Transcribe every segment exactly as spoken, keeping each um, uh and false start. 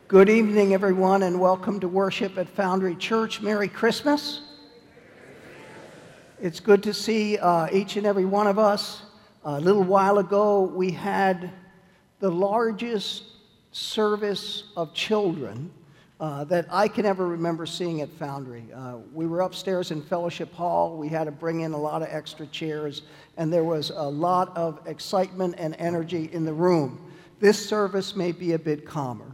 Good evening, everyone, and welcome to worship at Foundry Church. Merry Christmas. It's good to see uh, each and every one of us. A little while ago, we had the largest service of children uh, that I can ever remember seeing at Foundry. Uh, we were upstairs in Fellowship Hall. We had to bring in a lot of extra chairs, and there was a lot of excitement and energy in the room. This service may be a bit calmer.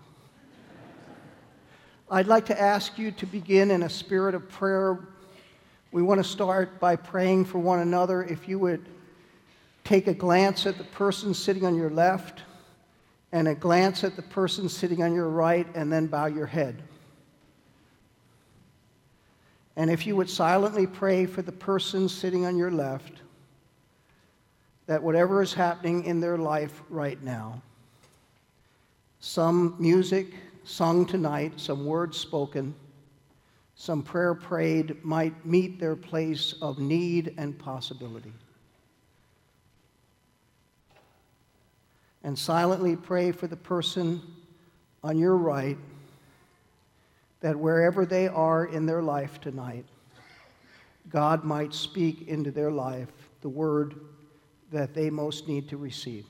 I'd like to ask you to begin in a spirit of prayer. We want to start by praying for one another. If you would take a glance at the person sitting on your left and a glance at the person sitting on your right, and then bow your head. And if you would silently pray for the person sitting on your left, that whatever is happening in their life right now, some music sung tonight, some words spoken, some prayer prayed might meet their place of need and possibility. And silently pray for the person on your right, that wherever they are in their life tonight, God might speak into their life the word that they most need to receive.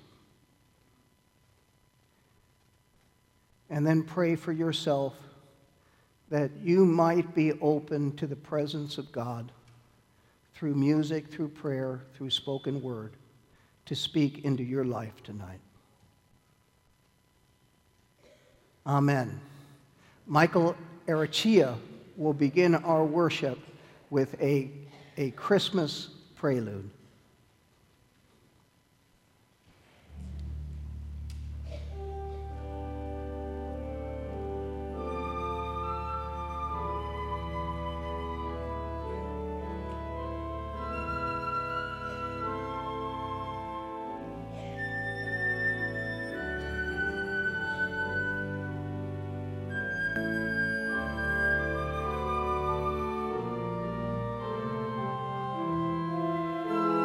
And then pray for yourself that you might be open to the presence of God through music, through prayer, through spoken word, to speak into your life tonight. Amen. Michael Arachia will begin our worship with a, a Christmas prelude. Thank you.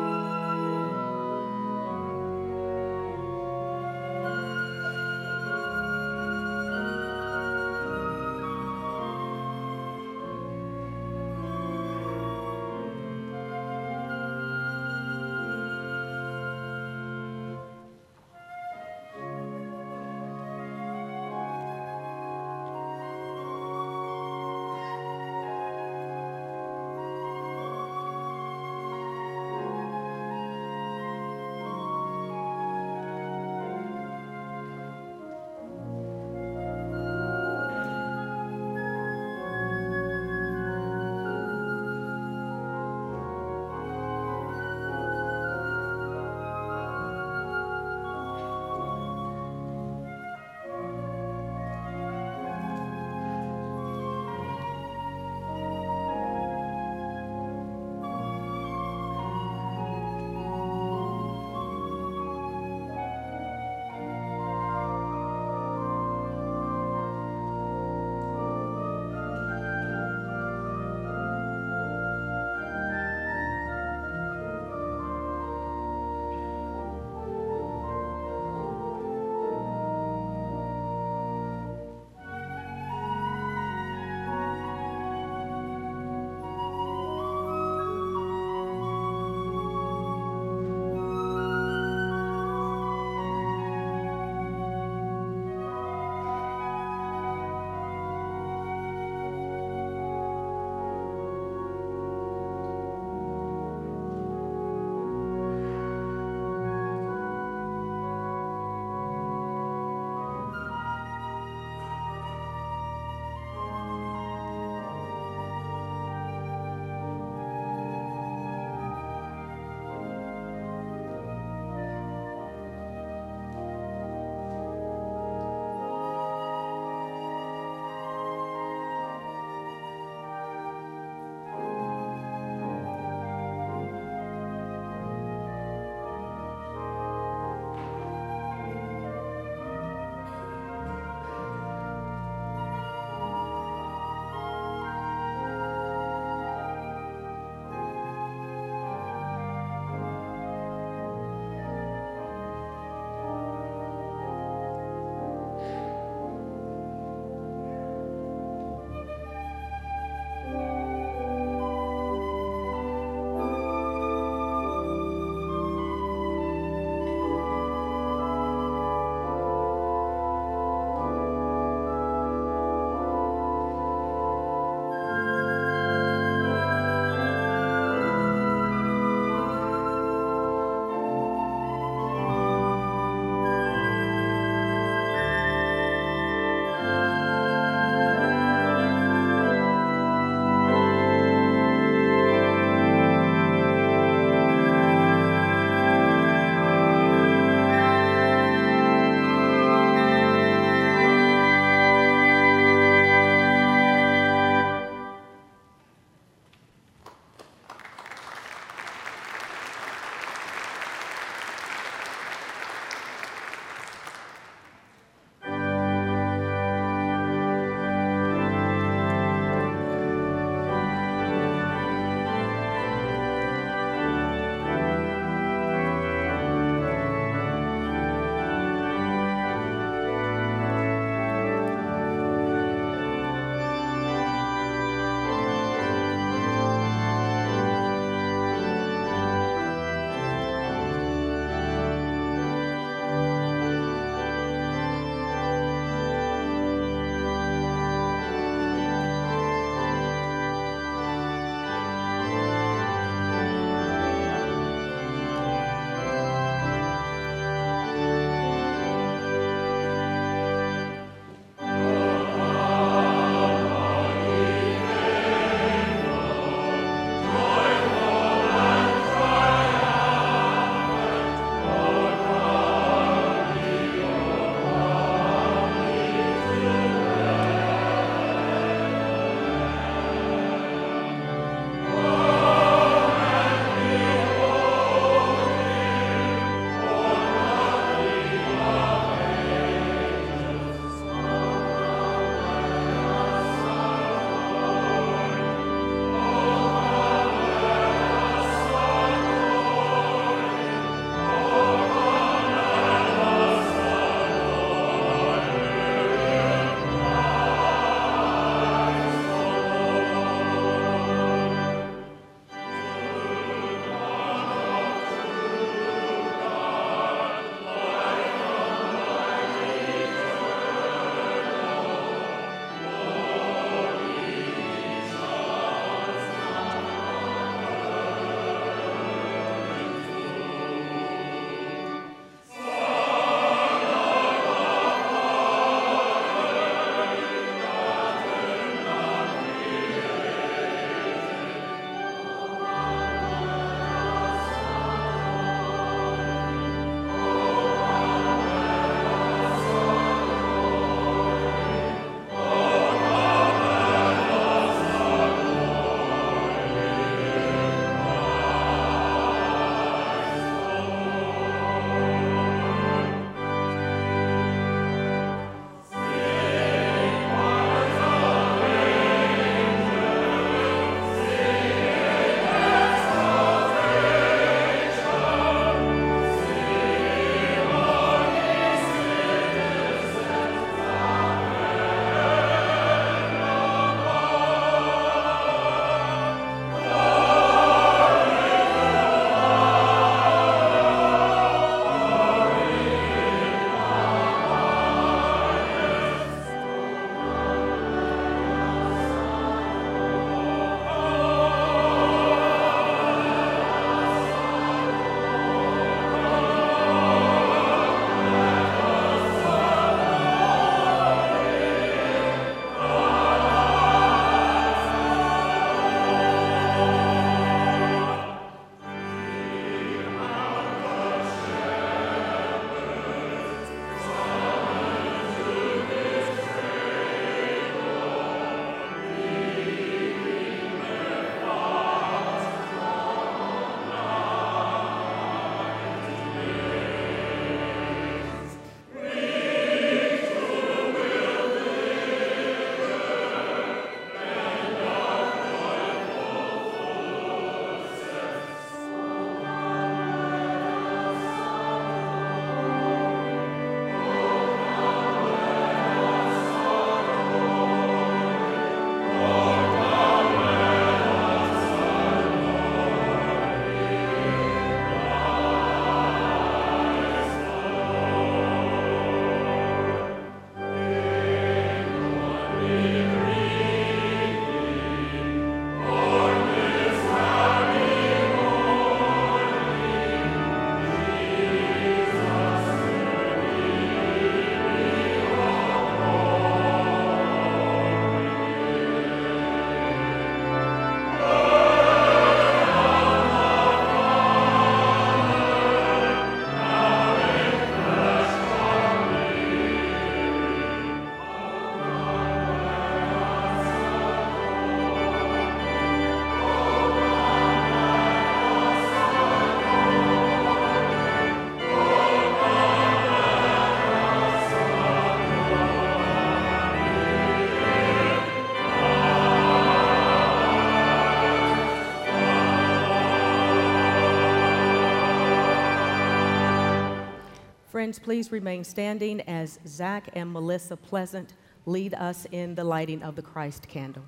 Friends, please remain standing as Zach and Melissa Pleasant lead us in the lighting of the Christ candle.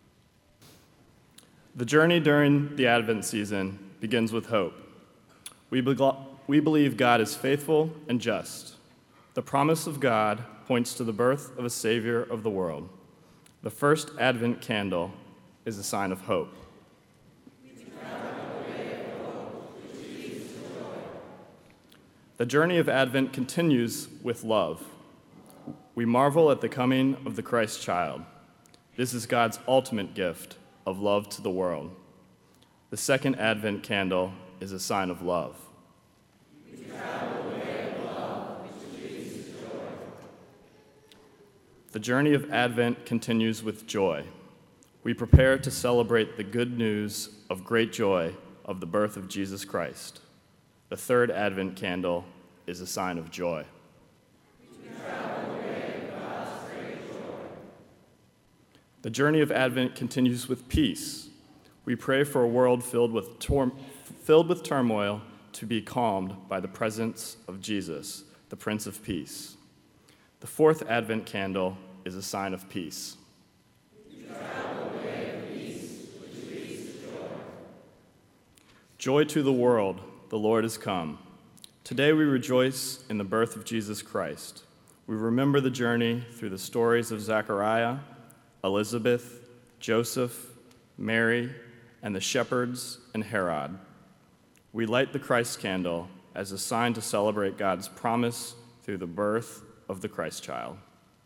The journey during the Advent season begins with hope. We, be- we believe God is faithful and just. The promise of God points to the birth of a Savior of the world. The first Advent candle is a sign of hope. The journey of Advent continues with love. We marvel at the coming of the Christ child. This is God's ultimate gift of love to the world. The second Advent candle is a sign of love. We travel the way of love, which leads to joy. The journey of Advent continues with joy. We prepare to celebrate the good news of great joy of the birth of Jesus Christ. The third Advent candle is a sign of joy. We travel the way of God's great joy. The journey of Advent continues with peace. We pray for a world filled with, tor- filled with turmoil to be calmed by the presence of Jesus, the Prince of Peace. The fourth Advent candle is a sign of peace. We travel the way of peace, which leads to joy. Joy to the world. The Lord is come. Today we rejoice in the birth of Jesus Christ. We remember the journey through the stories of Zechariah, Elizabeth, Joseph, Mary, and the shepherds and Herod. We light the Christ candle as a sign to celebrate God's promise through the birth of the Christ child.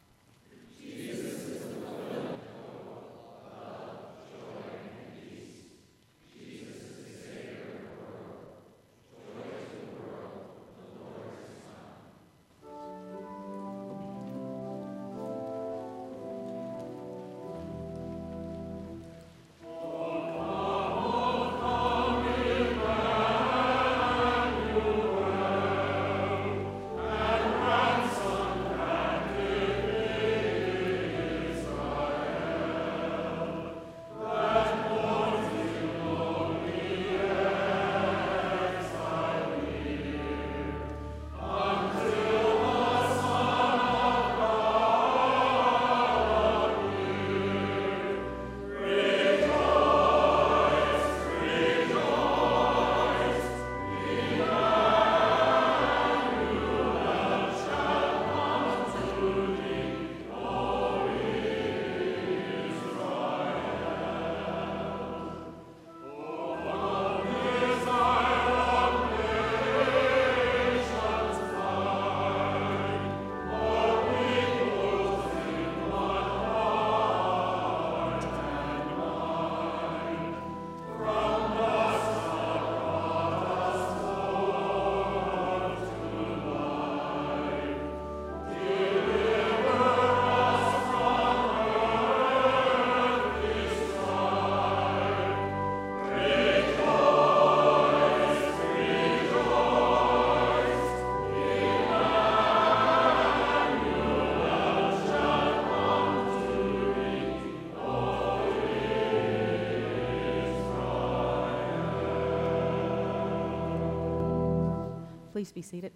Please be seated.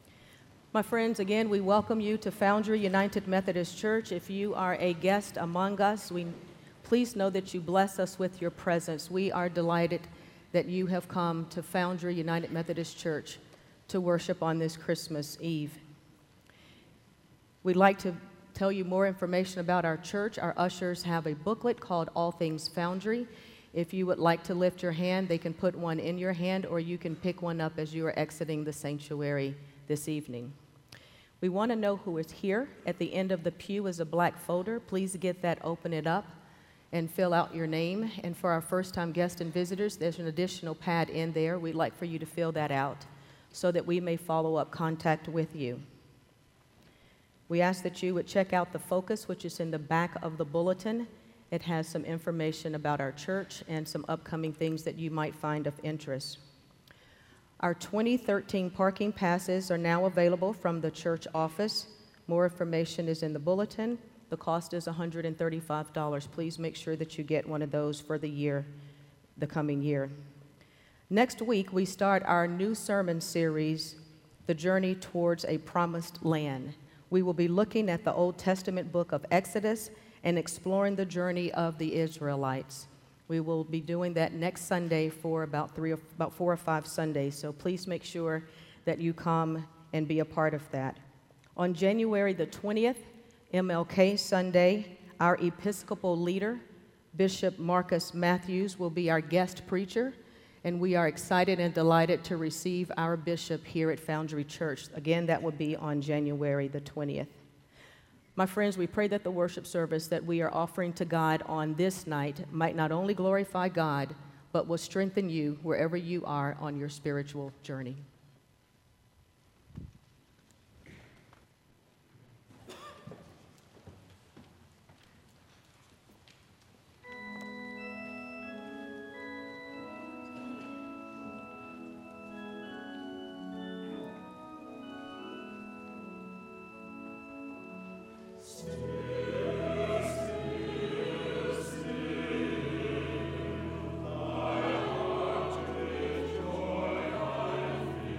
My friends, again, we welcome you to Foundry United Methodist Church. If you are a guest among us, we please know that you bless us with your presence. We are delighted that you have come to Foundry United Methodist Church to worship on this Christmas Eve. We'd like to tell you more information about our church. Our ushers have a booklet called All Things Foundry. If you would like to lift your hand, they can put one in your hand, or you can pick one up as you are exiting the sanctuary this evening. We want to know who is here. At the end of the pew is a black folder. Please get that, open it up, and fill out your name. And for our first-time guests and visitors, there's an additional pad in there. We'd like for you to fill that out so that we may follow up contact with you. We ask that you would check out the focus, which is in the back of the bulletin. It has some information about our church and some upcoming things that you might find of interest. Our twenty thirteen parking passes are now available from the church office. More information is in the bulletin. The cost is one hundred thirty-five dollars. Please make sure that you get one of those for the year, the coming year. Next week, we start our new sermon series The Journey Towards a Promised Land. We will be looking at the Old Testament book of Exodus and exploring the journey of the Israelites. We will be doing that next Sunday for about three or about four or five Sundays, so please make sure that you come and be a part of that. On January the twentieth, M L K Sunday, our Episcopal leader, Bishop Marcus Matthews, will be our guest preacher, and we are excited and delighted to receive our bishop here at Foundry Church. Again, that will be on January the twentieth. My friends, we pray that the worship service that we are offering to God on this night might not only glorify God, but will strengthen you wherever you are on your spiritual journey. Still, still, still,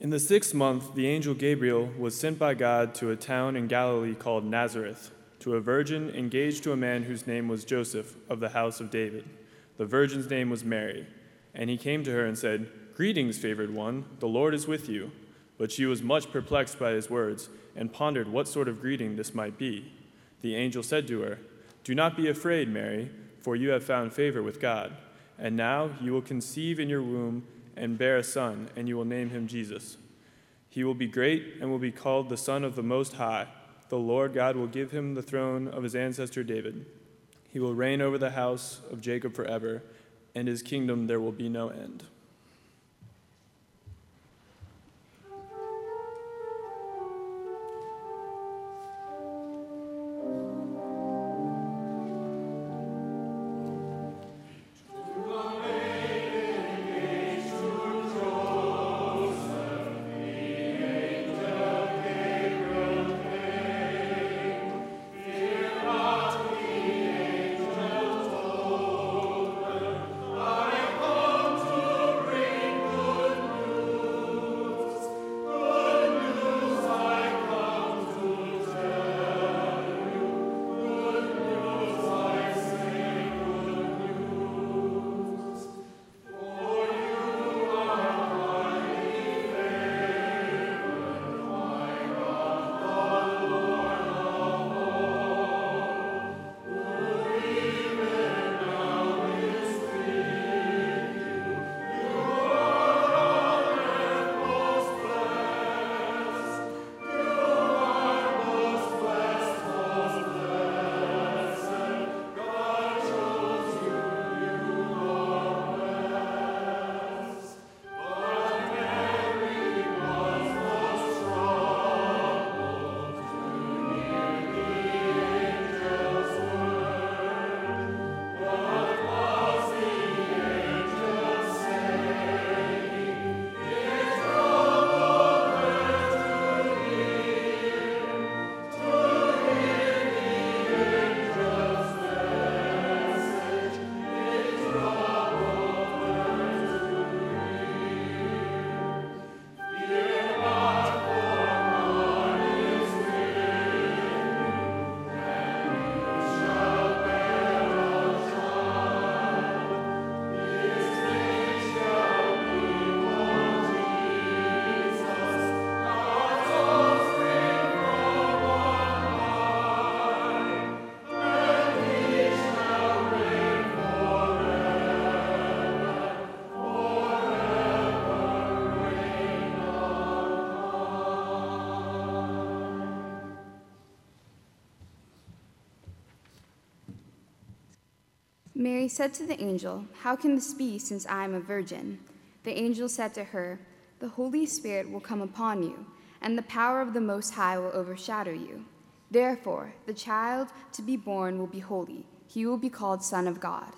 In the sixth month, the angel Gabriel was sent by God to a town in Galilee called Nazareth, to a virgin engaged to a man whose name was Joseph, of the house of David. The virgin's name was Mary. And he came to her and said, "Greetings, favored one, the Lord is with you." But she was much perplexed by his words, and pondered what sort of greeting this might be. The angel said to her, "Do not be afraid, Mary, for you have found favor with God. And now you will conceive in your womb and bear a son, and you will name him Jesus. He will be great and will be called the Son of the Most High. The Lord God will give him the throne of his ancestor David. He will reign over the house of Jacob forever, and his kingdom there will be no end." Mary said to the angel, "How can this be, since I am a virgin?" The angel said to her, "The Holy Spirit will come upon you, and the power of the Most High will overshadow you. Therefore, the child to be born will be holy. He will be called Son of God."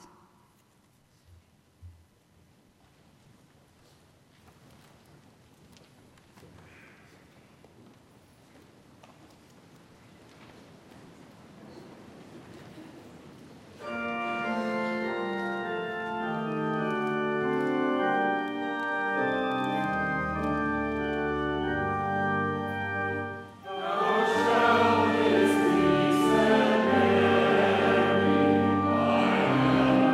Shall this be said, Mary, I am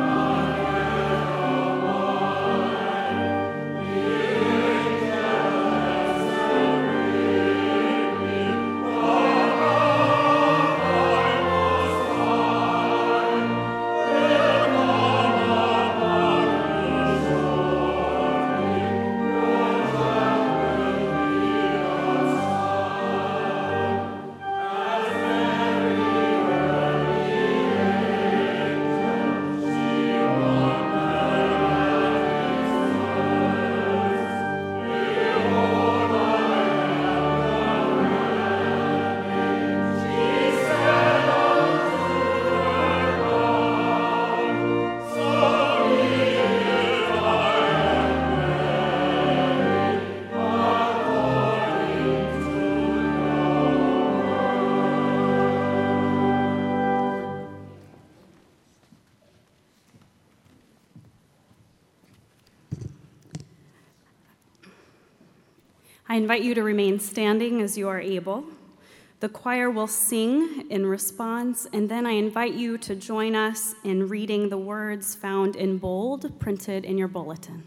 I invite you to remain standing as you are able. The choir will sing in response, and then I invite you to join us in reading the words found in bold, printed in your bulletin.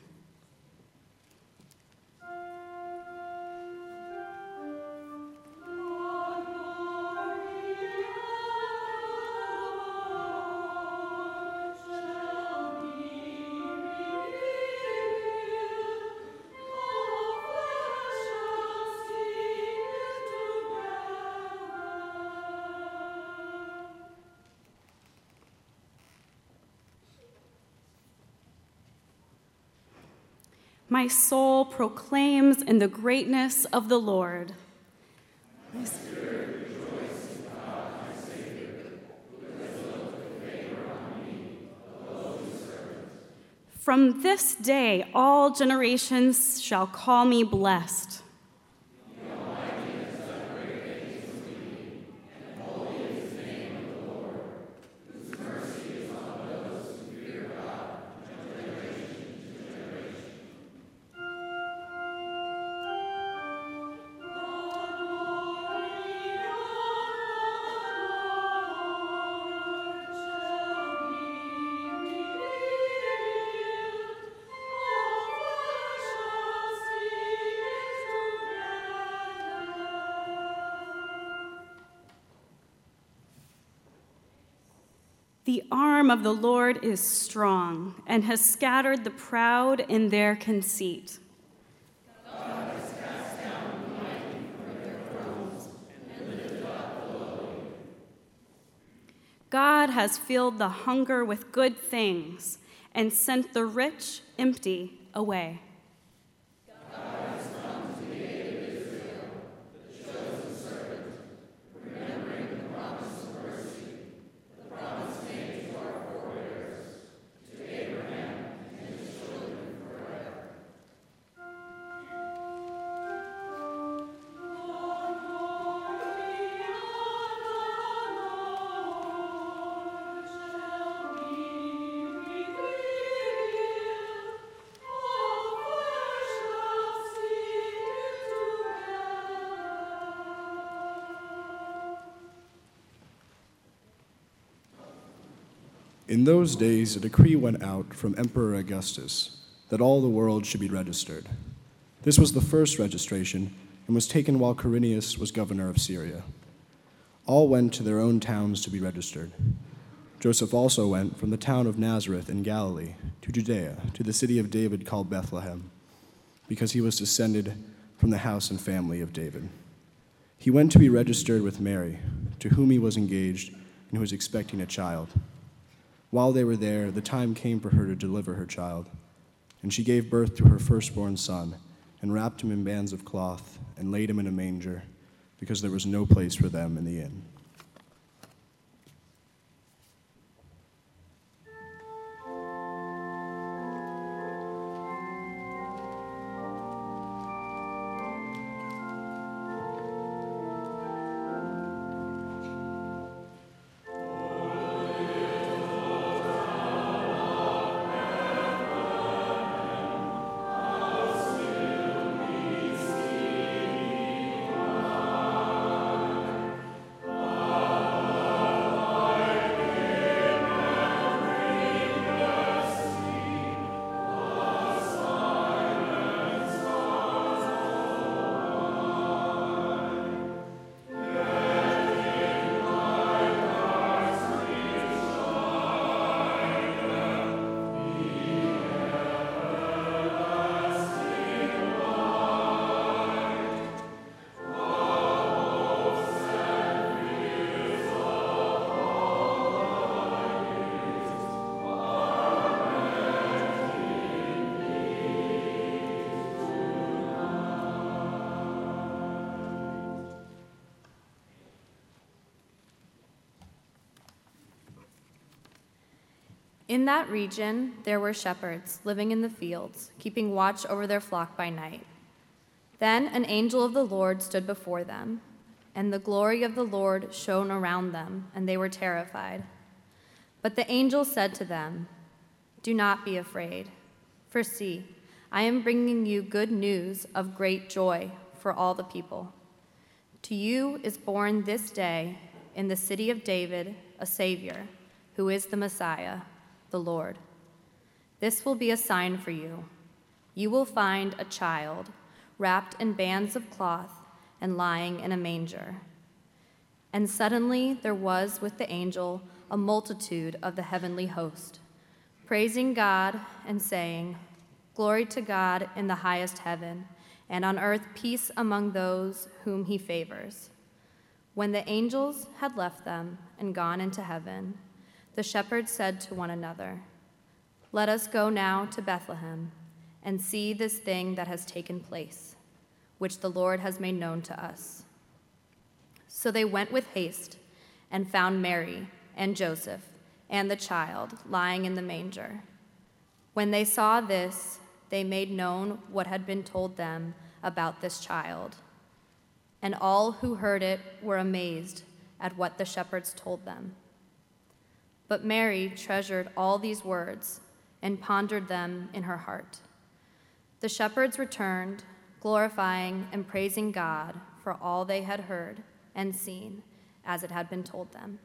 My soul proclaims in the greatness of the Lord. My spirit rejoices in God, my Savior, who has looked with favor on me, a lowly servant. From this day, all generations shall call me blessed. The Almighty has done great things for me, and holy is the name of the Lord, whose mercy is on those who fear God from generation to generation. The arm of the Lord is strong and has scattered the proud in their conceit. God has cast down the mighty from their thrones and lifted up the lowly. God has filled the hunger with good things and sent the rich empty away. In those days, a decree went out from Emperor Augustus that all the world should be registered. This was the first registration and was taken while Quirinius was governor of Syria. All went to their own towns to be registered. Joseph also went from the town of Nazareth in Galilee to Judea, to the city of David called Bethlehem, because he was descended from the house and family of David. He went to be registered with Mary, to whom he was engaged and who was expecting a child. While they were there, the time came for her to deliver her child, and she gave birth to her firstborn son, and wrapped him in bands of cloth, and laid him in a manger, because there was no place for them in the inn. In that region, there were shepherds living in the fields, keeping watch over their flock by night. Then an angel of the Lord stood before them, and the glory of the Lord shone around them, and they were terrified. But the angel said to them, "Do not be afraid, for see, I am bringing you good news of great joy for all the people. To you is born this day in the city of David a Savior, who is the Messiah, the Lord. This will be a sign for you. You will find a child wrapped in bands of cloth and lying in a manger." And suddenly there was with the angel a multitude of the heavenly host, praising God and saying, "Glory to God in the highest heaven, and on earth peace among those whom he favors." When the angels had left them and gone into heaven, the shepherds said to one another, "Let us go now to Bethlehem and see this thing that has taken place, which the Lord has made known to us." So they went with haste and found Mary and Joseph and the child lying in the manger. When they saw this, they made known what had been told them about this child. And all who heard it were amazed at what the shepherds told them. But Mary treasured all these words and pondered them in her heart. The shepherds returned, glorifying and praising God for all they had heard and seen as it had been told them.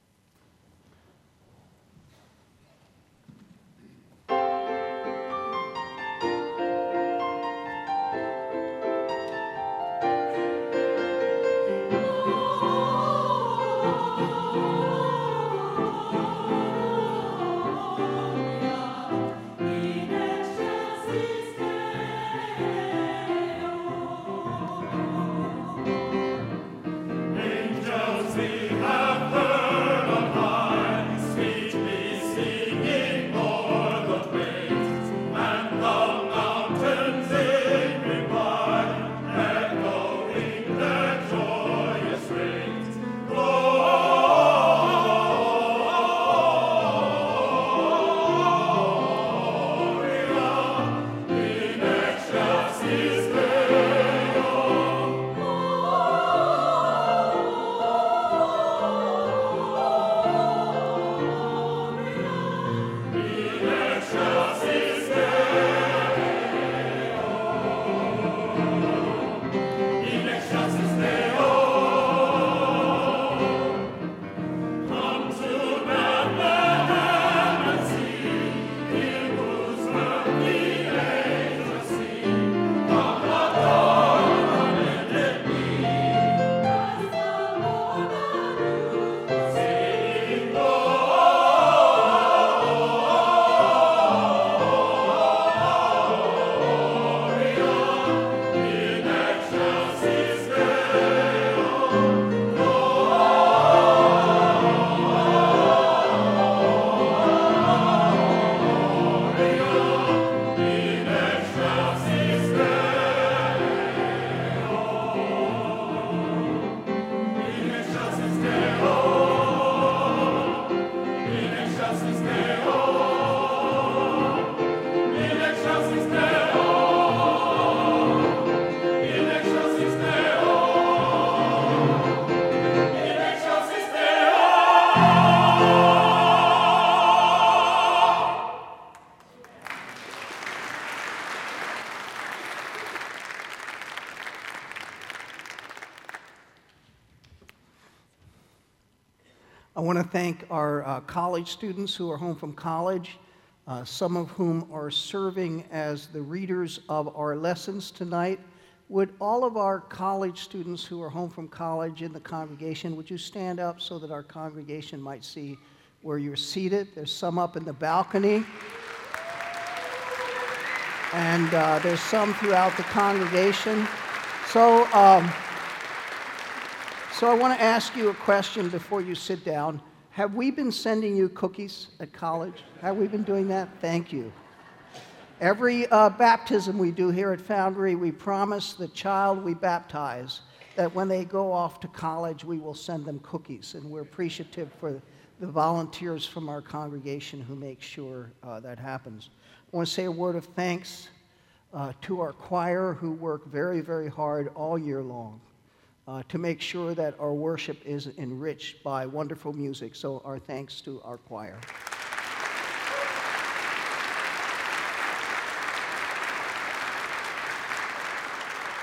I want to thank our uh, college students who are home from college, uh, some of whom are serving as the readers of our lessons tonight. Would all of our college students who are home from college in the congregation, would you stand up so that our congregation might see where you're seated? There's some up in the balcony. And uh, there's some throughout the congregation. So, um, so I want to ask you a question before you sit down. Have we been sending you cookies at college? Have we been doing that? Thank you. Every uh, baptism we do here at Foundry, we promise the child we baptize that when they go off to college, we will send them cookies. And we're appreciative for the volunteers from our congregation who make sure uh, that happens. I want to say a word of thanks uh, to our choir who work very, very hard all year long uh, to make sure that our worship is enriched by wonderful music. So our thanks to our choir.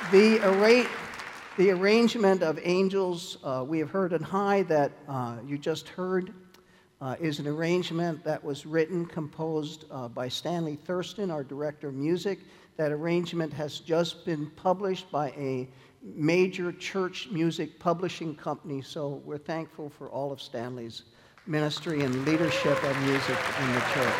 The, arra- the arrangement of angels uh, we have heard on high that uh, you just heard uh, is an arrangement that was written, composed uh, by Stanley Thurston, our director of music. That arrangement has just been published by a major church music publishing company, so we're thankful for all of Stanley's ministry and leadership of music in the church.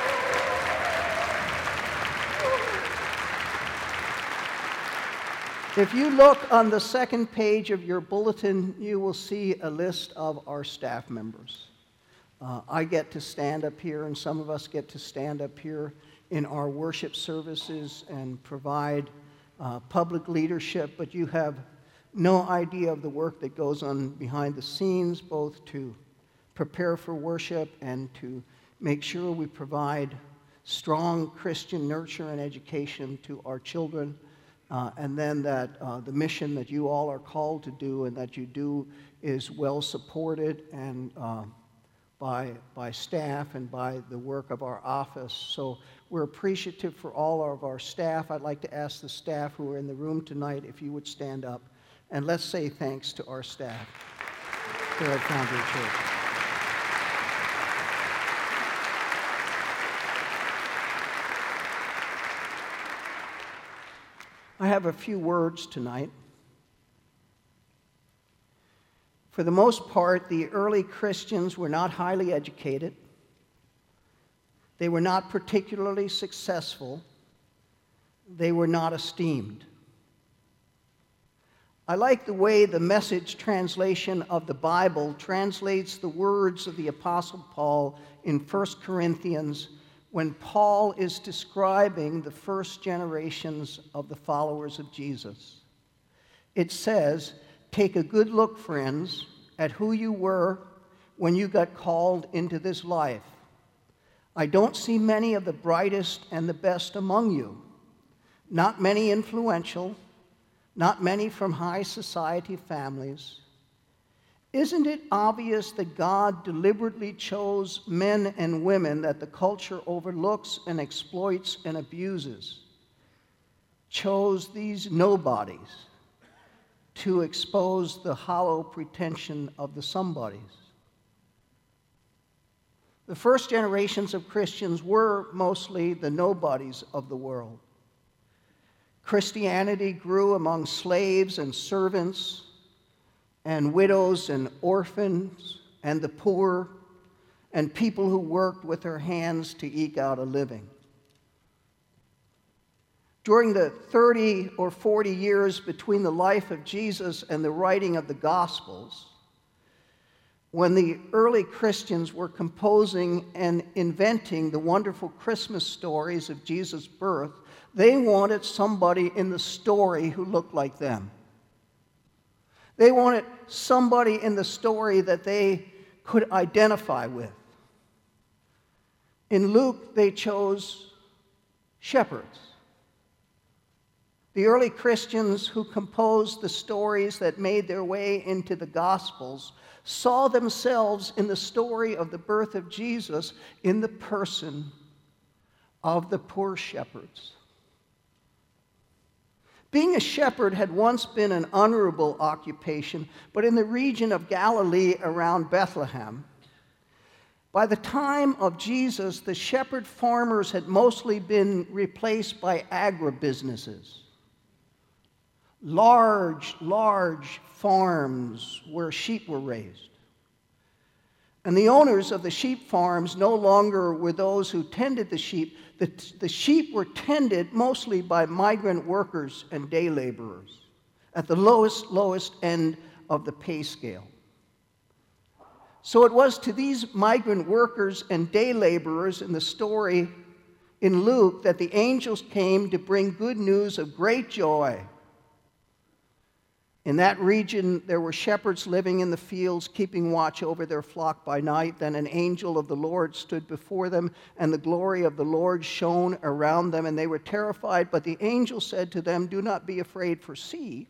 If you look on the second page of your bulletin, you will see a list of our staff members. Uh, I get to stand up here, and some of us get to stand up here in our worship services and provide uh, public leadership, but you have no idea of the work that goes on behind the scenes, both to prepare for worship and to make sure we provide strong Christian nurture and education to our children, uh, and then that uh, the mission that you all are called to do and that you do is well supported and uh, by, by staff and by the work of our office. So we're appreciative for all of our staff. I'd like to ask the staff who are in the room tonight if you would stand up, and let's say thanks to our staff here at Foundry Church. I have a few words tonight. For the most part, the early Christians were not highly educated. They were not particularly successful. They were not esteemed. I like the way the Message translation of the Bible translates the words of the Apostle Paul in First Corinthians when Paul is describing the first generations of the followers of Jesus. It says, "Take a good look, friends, at who you were when you got called into this life. I don't see many of the brightest and the best among you, not many influential, not many from high society families. Isn't it obvious that God deliberately chose men and women that the culture overlooks and exploits and abuses? Chose these nobodies to expose the hollow pretension of the somebodies?" The first generations of Christians were mostly the nobodies of the world. Christianity grew among slaves and servants and widows and orphans and the poor and people who worked with their hands to eke out a living. During the thirty or forty years between the life of Jesus and the writing of the Gospels, when the early Christians were composing and inventing the wonderful Christmas stories of Jesus' birth, they wanted somebody in the story who looked like them. They wanted somebody in the story that they could identify with. In Luke, they chose shepherds. The early Christians who composed the stories that made their way into the Gospels saw themselves in the story of the birth of Jesus in the person of the poor shepherds. Being a shepherd had once been an honorable occupation, but in the region of Galilee around Bethlehem, by the time of Jesus, the shepherd farmers had mostly been replaced by agribusinesses. Large, large farms where sheep were raised. And the owners of the sheep farms no longer were those who tended the sheep. The, the sheep were tended mostly by migrant workers and day laborers at the lowest, lowest end of the pay scale. So it was to these migrant workers and day laborers in the story in Luke that the angels came to bring good news of great joy. In that region, there were shepherds living in the fields, keeping watch over their flock by night. Then an angel of the Lord stood before them, and the glory of the Lord shone around them, and they were terrified. But the angel said to them, "Do not be afraid, for see,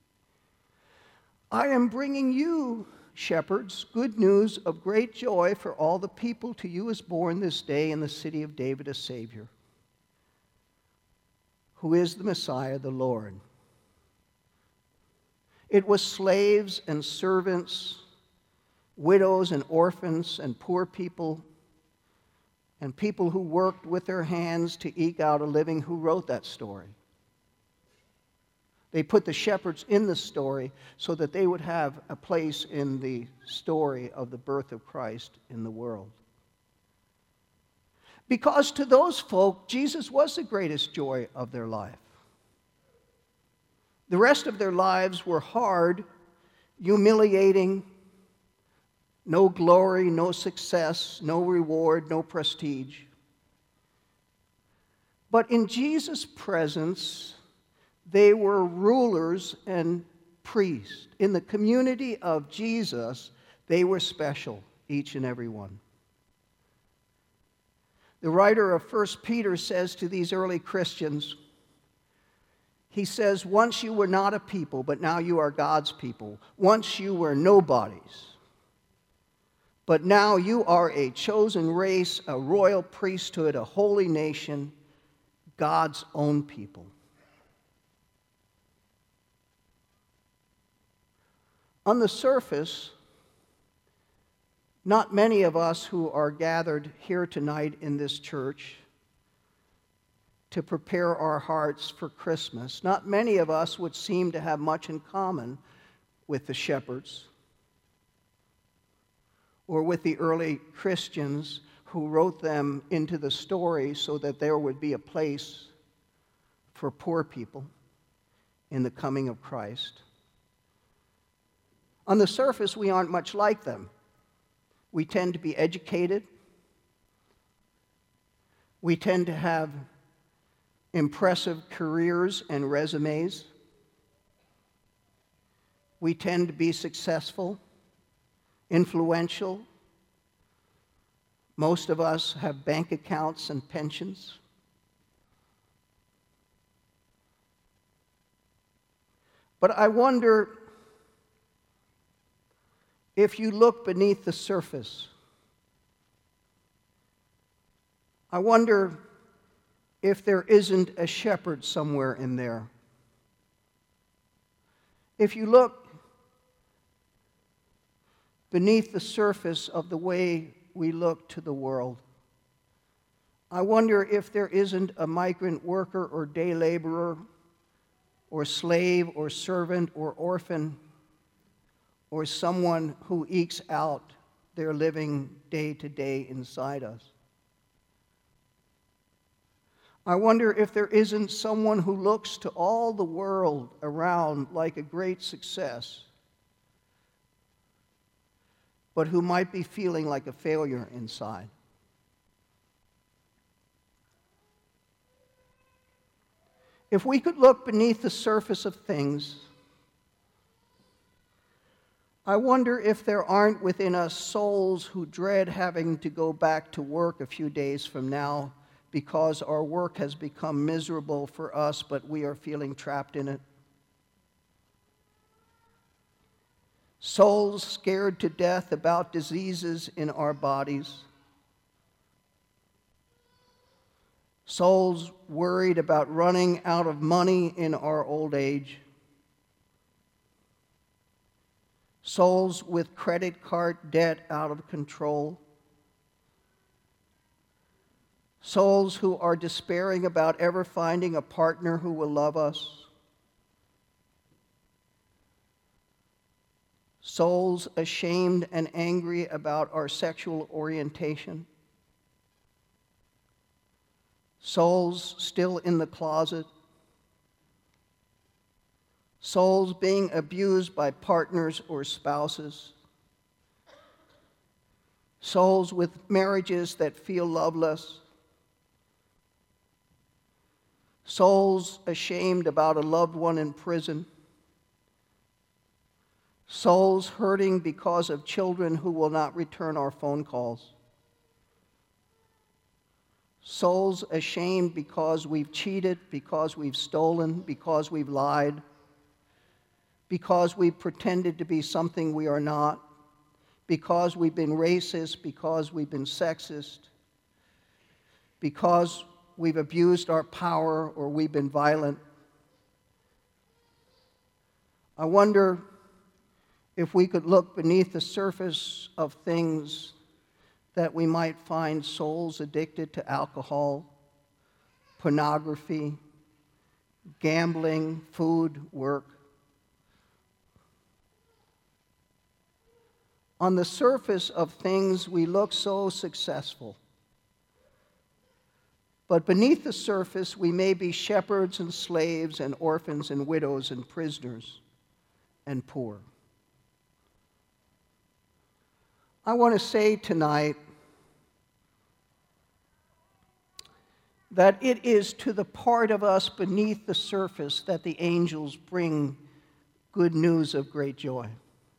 I am bringing you, shepherds, good news of great joy for all the people. To you is born this day in the city of David a Savior, who is the Messiah, the Lord. It was slaves and servants, widows and orphans and poor people, and people who worked with their hands to eke out a living who wrote that story. They put the shepherds in the story so that they would have a place in the story of the birth of Christ in the world. Because to those folk, Jesus was the greatest joy of their life. The rest of their lives were hard, humiliating, no glory, no success, no reward, no prestige. But in Jesus' presence, they were rulers and priests. In the community of Jesus, they were special, each and every one. The writer of First Peter says to these early Christians, he says, once you were not a people, but now you are God's people. Once you were nobodies, but now you are a chosen race, a royal priesthood, a holy nation, God's own people. On the surface, not many of us who are gathered here tonight in this church to prepare our hearts for Christmas, not many of us would seem to have much in common with the shepherds or with the early Christians who wrote them into the story so that there would be a place for poor people in the coming of Christ. On the surface, we aren't much like them. We tend to be educated. We tend to have impressive careers and resumes. We tend to be successful, influential. Most of us have bank accounts and pensions. But I wonder if you look beneath the surface. I wonder if there isn't a shepherd somewhere in there. If you look beneath the surface of the way we look to the world, I wonder if there isn't a migrant worker or day laborer or slave or servant or orphan or someone who ekes out their living day to day inside us. I wonder if there isn't someone who looks to all the world around like a great success, but who might be feeling like a failure inside. If we could look beneath the surface of things, I wonder if there aren't within us souls who dread having to go back to work a few days from now because our work has become miserable for us, but we are feeling trapped in it. Souls scared to death about diseases in our bodies. Souls worried about running out of money in our old age. Souls with credit card debt out of control. Souls who are despairing about ever finding a partner who will love us. Souls ashamed and angry about our sexual orientation. Souls still in the closet. Souls being abused by partners or spouses. Souls with marriages that feel loveless. Souls ashamed about a loved one in prison. Souls hurting because of children who will not return our phone calls. Souls ashamed because we've cheated, because we've stolen, because we've lied, because we've pretended to be something we are not, because we've been racist, because we've been sexist, because we've abused our power or we've been violent. I wonder if we could look beneath the surface of things that we might find souls addicted to alcohol, pornography, gambling, food, work. On the surface of things, we look so successful. But beneath the surface, we may be shepherds and slaves and orphans and widows and prisoners and poor. I want to say tonight that it is to the part of us beneath the surface that the angels bring good news of great joy.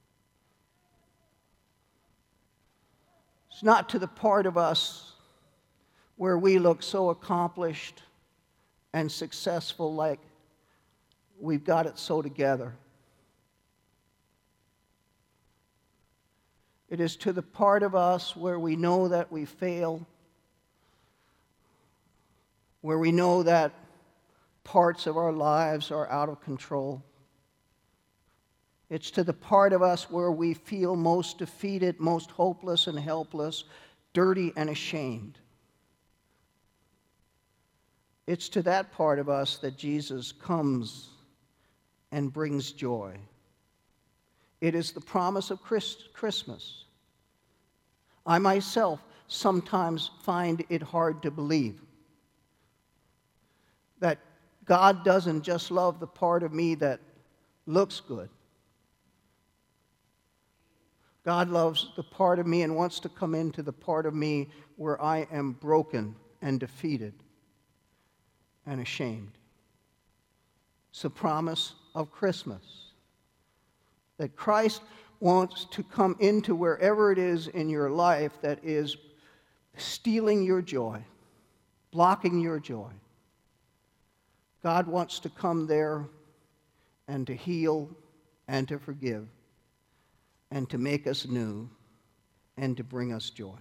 It's not to the part of us where we look so accomplished and successful, like we've got it so together. It is to the part of us where we know that we fail, where we know that parts of our lives are out of control. It's to the part of us where we feel most defeated, most hopeless and helpless, dirty and ashamed. It's to that part of us that Jesus comes and brings joy. It is the promise of Christ- Christmas. I myself sometimes find it hard to believe that God doesn't just love the part of me that looks good. God loves the part of me and wants to come into the part of me where I am broken and defeated and ashamed. It's the promise of Christmas, that Christ wants to come into wherever it is in your life that is stealing your joy, blocking your joy. God wants to come there and to heal and to forgive and to make us new and to bring us joy.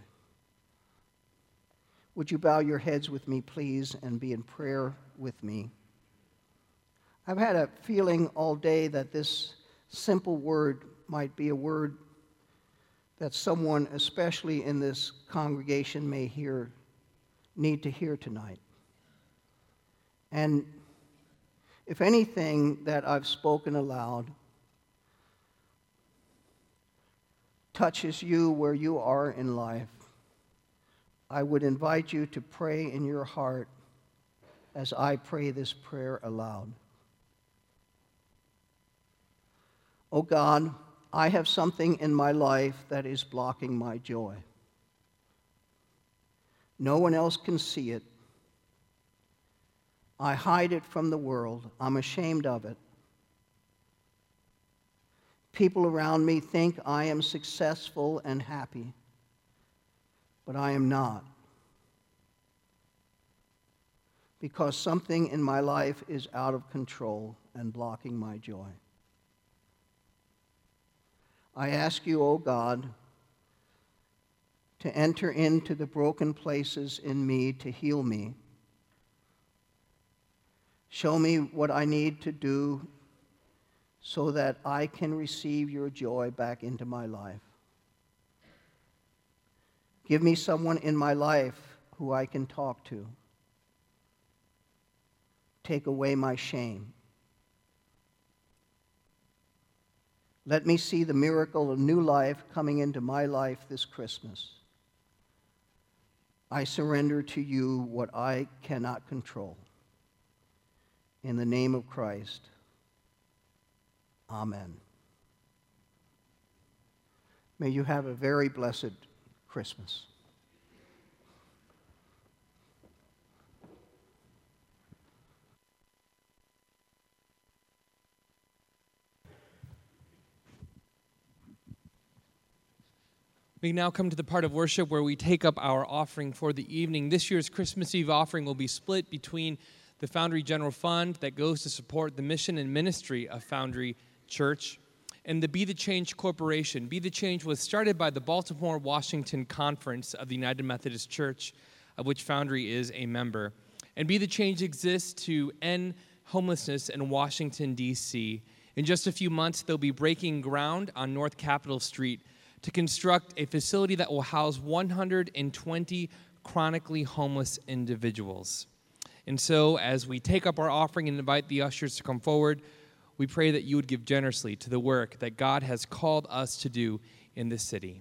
Would you bow your heads with me, please, and be in prayer with me? I've had a feeling all day that this simple word might be a word that someone, especially in this congregation, may hear, need to hear tonight. And if anything that I've spoken aloud touches you where you are in life, I would invite you to pray in your heart as I pray this prayer aloud. Oh God, I have something in my life that is blocking my joy. No one else can see it. I hide it from the world. I'm ashamed of it. People around me think I am successful and happy, but I am not. Because something in my life is out of control and blocking my joy. I ask you, O God, to enter into the broken places in me to heal me. Show me what I need to do so that I can receive your joy back into my life. Give me someone in my life who I can talk to. Take away my shame. Let me see the miracle of new life coming into my life this Christmas. I surrender to you what I cannot control. In the name of Christ, amen. May you have a very blessed Christmas. We now come to the part of worship where we take up our offering for the evening. This year's Christmas Eve offering will be split between the Foundry General Fund that goes to support the mission and ministry of Foundry Church and the Be the Change Corporation. Be the Change was started by the Baltimore Washington Conference of the United Methodist Church, of which Foundry is a member. And Be the Change exists to end homelessness in Washington, D C In just a few months, they'll be breaking ground on North Capitol Street to construct a facility that will house one hundred twenty chronically homeless individuals. And so, as we take up our offering and invite the ushers to come forward, we pray that you would give generously to the work that God has called us to do in this city.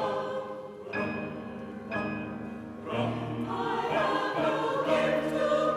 To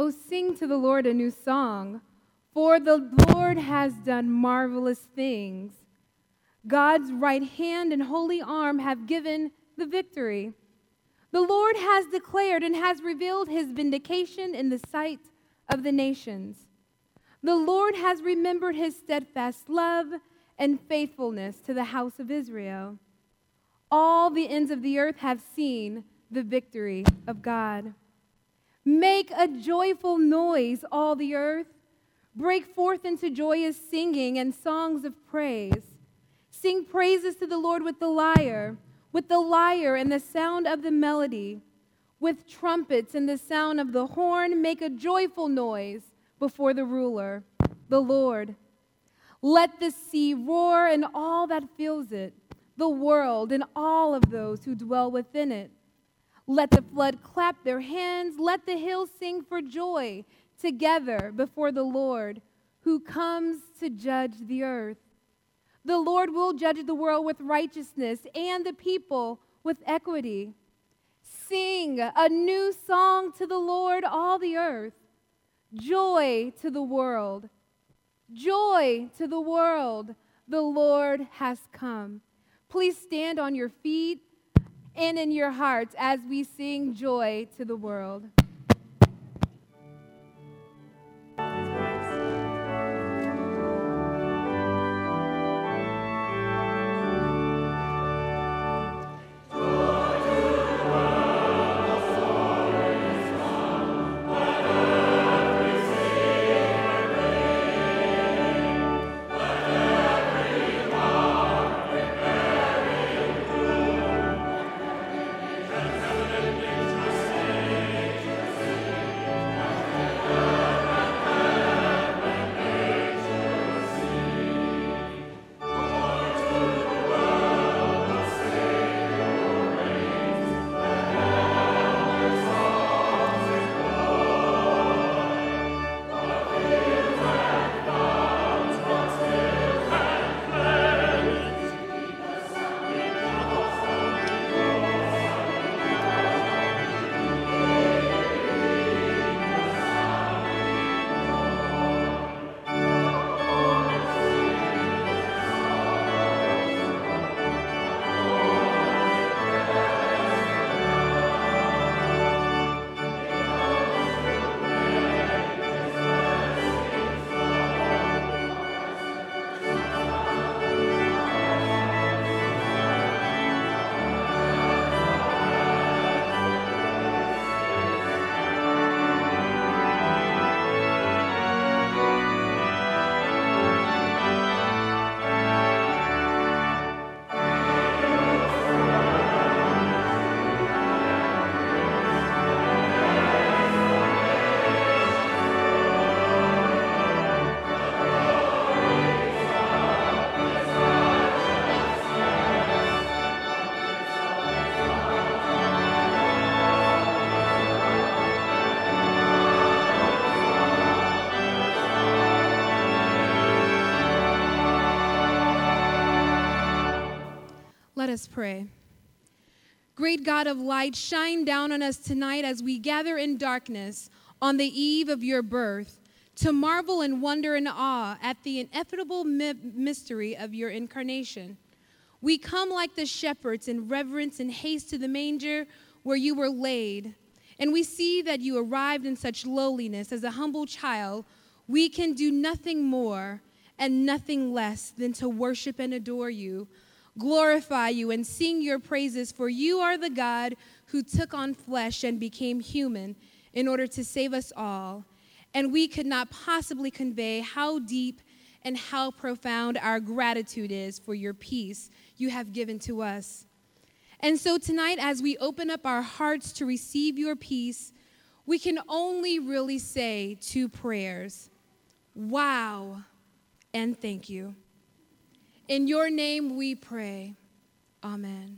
Oh, sing to the Lord a new song, for the Lord has done marvelous things. God's right hand and holy arm have given the victory. The Lord has declared and has revealed his vindication in the sight of the nations. The Lord has remembered his steadfast love and faithfulness to the house of Israel. All the ends of the earth have seen the victory of God. Make a joyful noise, all the earth. Break forth into joyous singing and songs of praise. Sing praises to the Lord with the lyre, with the lyre and the sound of the melody. With trumpets and the sound of the horn, make a joyful noise before the ruler, the Lord. Let the sea roar and all that fills it, the world and all of those who dwell within it. Let the flood clap their hands. Let the hills sing for joy together before the Lord, who comes to judge the earth. The Lord will judge the world with righteousness and the people with equity. Sing a new song to the Lord, all the earth. Joy to the world. Joy to the world. The Lord has come. Please stand on your feet and in your hearts as we sing joy to the world. Let us pray. Great God of light, shine down on us tonight as we gather in darkness on the eve of your birth to marvel and wonder and awe at the ineffable mi- mystery of your incarnation. We come like the shepherds in reverence and haste to the manger where you were laid, and we see that you arrived in such lowliness as a humble child. We can do nothing more and nothing less than to worship and adore you, glorify you, and sing your praises, for you are the God who took on flesh and became human in order to save us all. And we could not possibly convey how deep and how profound our gratitude is for your peace you have given to us. And so tonight, as we open up our hearts to receive your peace, we can only really say two prayers: wow, and thank you. In your name we pray. Amen.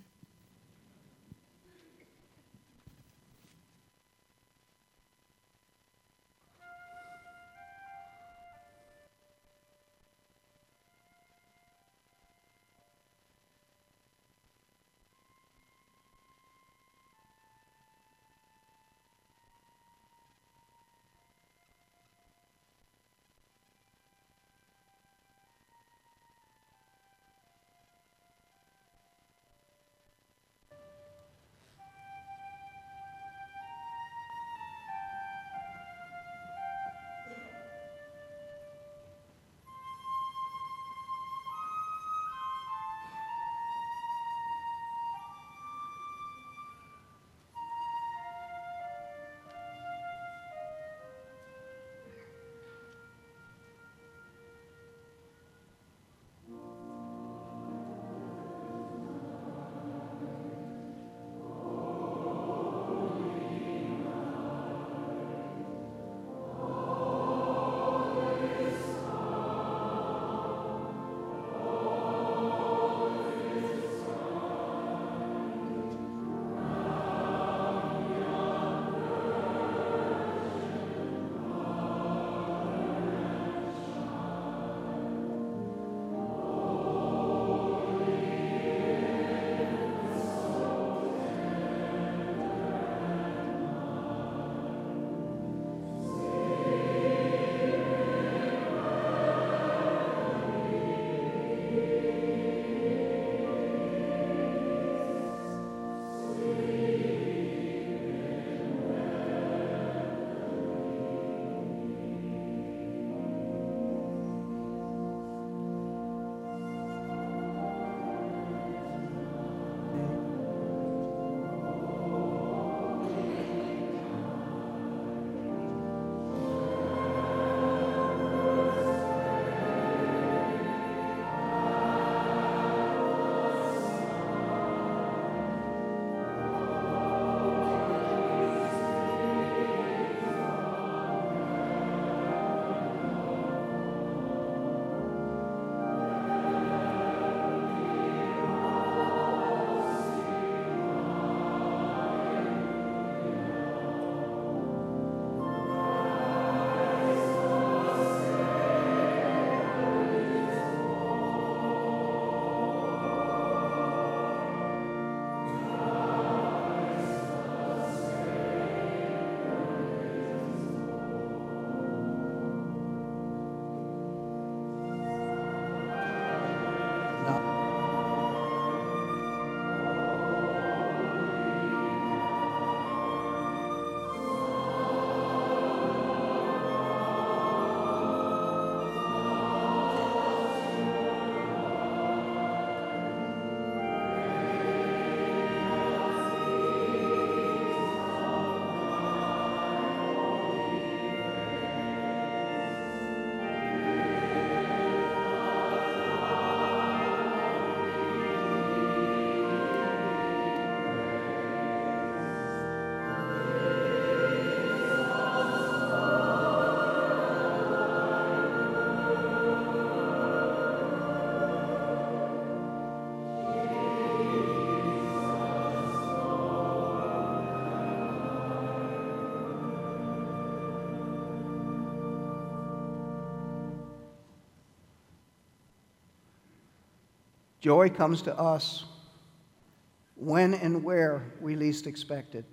Joy comes to us when and where we least expect it.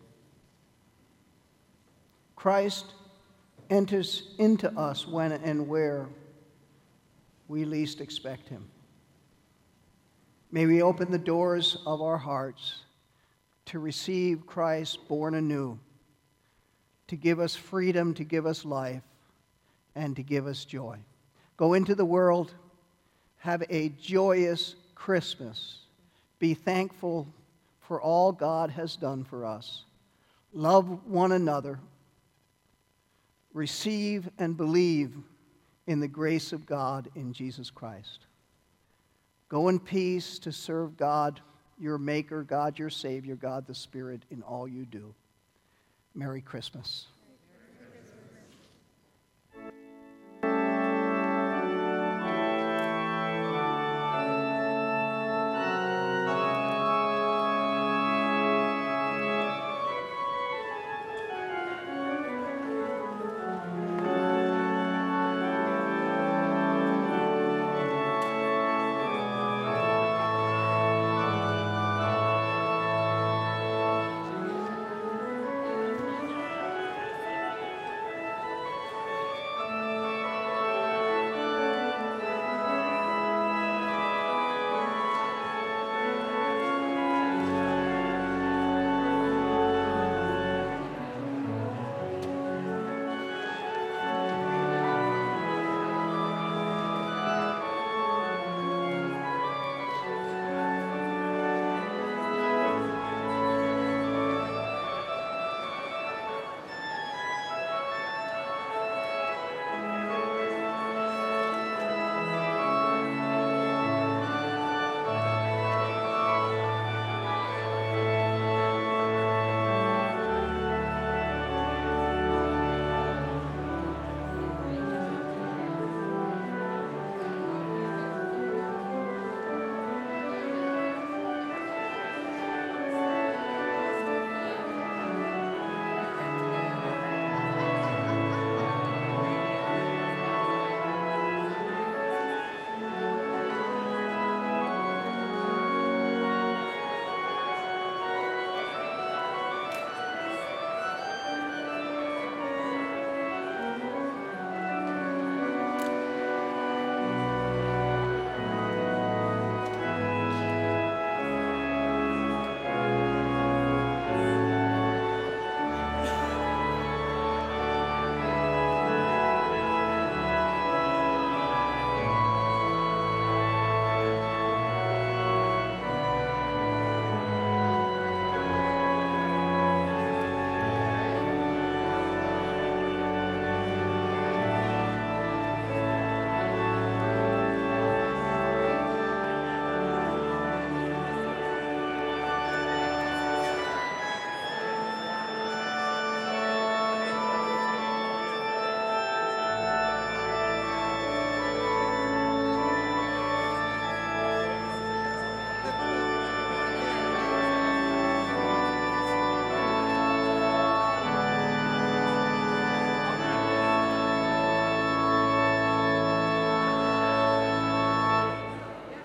Christ enters into us when and where we least expect him. May we open the doors of our hearts to receive Christ born anew, to give us freedom, to give us life, and to give us joy. Go into the world, have a joyous Christmas. Be thankful for all God has done for us. Love one another. Receive and believe in the grace of God in Jesus Christ. Go in peace to serve God, your Maker, God, your Savior, God the Spirit, in all you do. Merry Christmas.